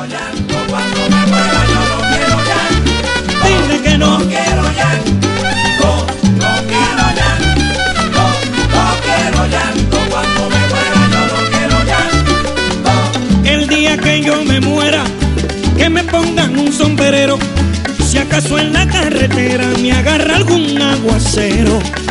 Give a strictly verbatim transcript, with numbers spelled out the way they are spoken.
llanto, cuando me muera yo no quiero llanto. Dile que no, no quiero llanto, no quiero llanto, no quiero llanto, cuando me muera yo no quiero llanto. el día que yo me muera, que me pongan un sombrero, si acaso en la carretera me agarra algún aguacero.